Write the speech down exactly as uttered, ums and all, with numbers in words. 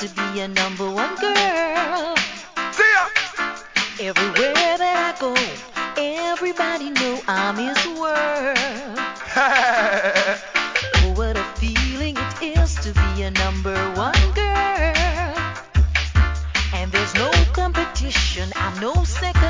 to be a number one girl. See ya. Everywhere that I go, everybody know I'm his world. Oh, what a feeling it is to be a number one girl. And there's no competition, I'm no second